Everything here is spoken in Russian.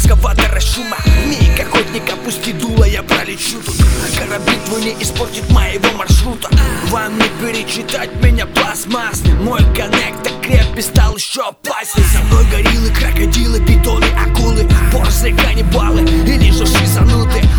экскаватора шума. Миг охотник, опусти дуло, я пролечу тут. Корабли твой не испортит моего маршрута. Вам не перечитать меня пластмассным. Мой коннектор крепкий стал еще опасней. За мной гориллы, крокодилы, питоны, акулы, борзые каннибалы или же шизанутые.